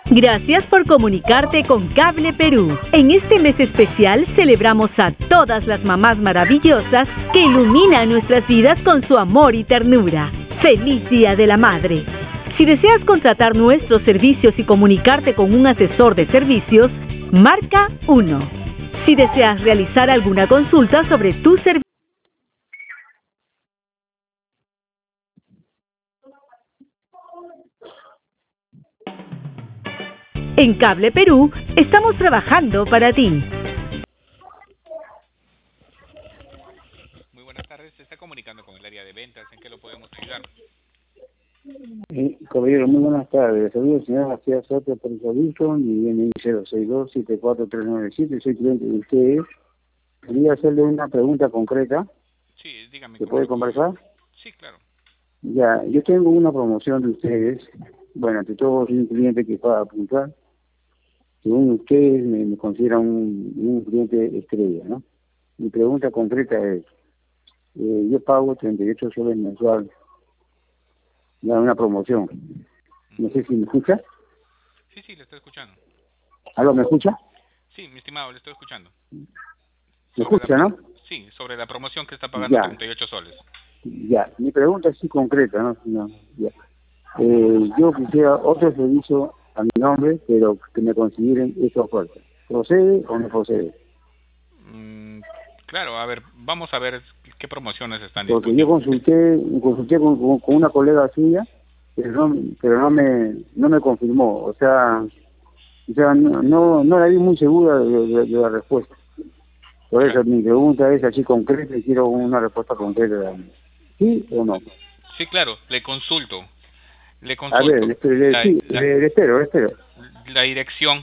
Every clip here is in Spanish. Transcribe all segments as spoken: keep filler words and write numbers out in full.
Gracias por comunicarte con Cable Perú. En este mes especial celebramos a todas las mamás maravillosas que iluminan nuestras vidas con su amor y ternura. ¡Feliz Día de la Madre! Si deseas contratar nuestros servicios y comunicarte con un asesor de servicios, marca uno. Si deseas realizar alguna consulta sobre tu servicio, en Cable Perú, estamos trabajando para ti. Muy buenas tardes, se está comunicando con el área de ventas, ¿en qué lo podemos ayudar? Eh, caballero, muy buenas tardes. Saludos, señora García Soto, por el servicio, mi D N I cero seis dos siete cuatro tres nueve siete, soy cliente de ustedes. Quería hacerle una pregunta concreta. Sí, dígame. ¿Se puede conversar? Sí, claro. Ya, yo tengo una promoción de ustedes. Bueno, ante todo, soy un cliente que paga puntual. Según ustedes, me, me consideran un, un cliente estrella, ¿no? Mi pregunta concreta es, eh, yo pago treinta y ocho soles mensual, ya una promoción. No sé si me escucha. Sí, sí, le estoy escuchando. ¿Aló, me escucha? Sí, mi estimado, le estoy escuchando. ¿Me escucha, no? Sí, sobre la promoción que está pagando ya. treinta y ocho soles. Ya, mi pregunta es sí concreta, ¿no? no ya. Eh, yo quisiera otro servicio a mi nombre, pero que me consideren esta oferta. ¿Procede o no procede? Mm, claro, a ver, vamos a ver qué promociones están Porque disponibles. yo consulté, consulté con, con, con una colega suya, pero no, pero no me, no me confirmó. O sea, o sea no, no, no la vi muy segura de, de, de la respuesta. Por eso mi pregunta es así concreta y quiero una respuesta concreta. ¿Sí o no? Sí, claro, le consulto. Le A consulto. ver, le, le, la, sí, la, le, le espero, le espero. La dirección.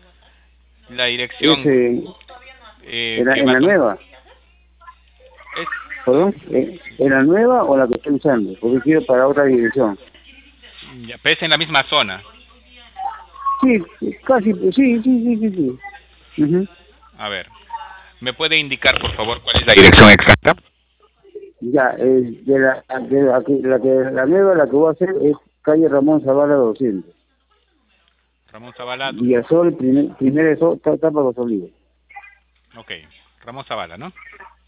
La dirección. Es, eh, eh, en, la, que en va la a nueva. es, ¿Perdón? ¿En, ¿En la nueva o la que estoy usando? Porque quiero para otra dirección. ya, pero es en la misma zona. Sí, casi, sí, sí, sí, sí, sí. Uh-huh. A ver, ¿me puede indicar, por favor, cuál es la dirección exacta? Ya, eh, de la, de la, que, la que la nueva, la que voy a hacer es calle Ramón Zavala doscientos. Ramón Zavala. Villasol, primer, primera etapa Los Olivos. Ok, Ramón Zavala, ¿no?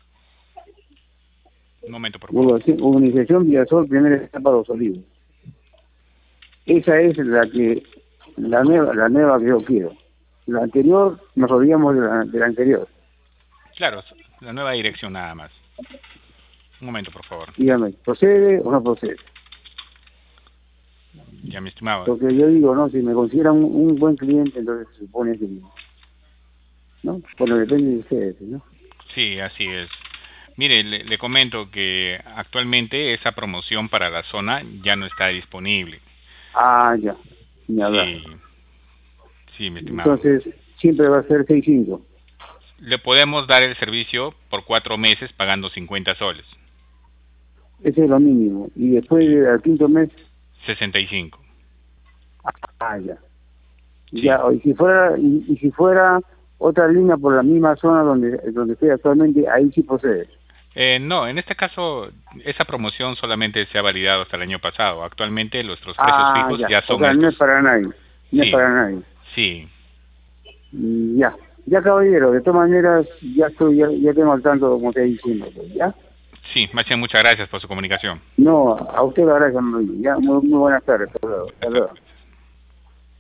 Un momento, por favor. Urbanización Villasol, primera etapa Los Olivos. Esa es la que, la nueva, la nueva que yo quiero. La anterior, nos olvidamos de la, de la anterior. Claro, la nueva dirección nada más. Un momento, por favor. Dígame, ¿procede o no procede? Ya, mi estimado. Porque yo digo, no, si me consideran un, un buen cliente, entonces se supone que, ¿no? Bueno, depende de ustedes, ¿no? Sí, así es. Mire, le, le comento que actualmente esa promoción para la zona ya no está disponible. Ah, ya, ni hablar. Sí, sí, mi estimado. Entonces, siempre va a ser seis cinco. Le podemos dar el servicio por cuatro meses pagando cincuenta soles. Ese es lo mínimo. Y después, sí. Al quinto mes... sesenta y cinco. Ah, ya. Sí. Ya, y si fuera y, y si fuera otra línea por la misma zona donde donde estoy actualmente, ahí sí procede. Eh, no, en este caso, esa promoción solamente se ha validado hasta el año pasado. Actualmente nuestros precios ah, fijos ya, ya son o sea, estos. no es para nadie. No sí. es para nadie. Sí. Ya, ya caballero, de todas maneras, ya estoy, ya, ya tengo al tanto como te diciendo, ¿ya? Sí, más bien muchas gracias por su comunicación. No, a usted le agradezco, ya, muy, muy buenas tardes, hasta luego. Hasta luego.